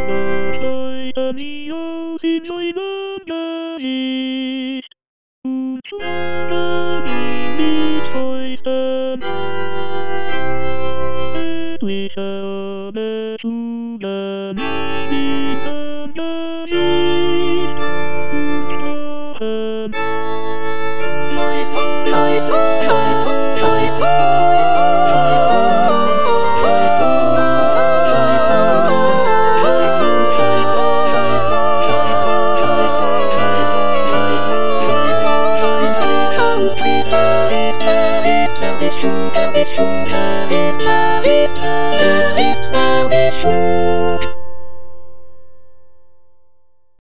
Leuchten sie aus in seinem Gesicht und schwören ihm mit Fäusten etliche Arme zu.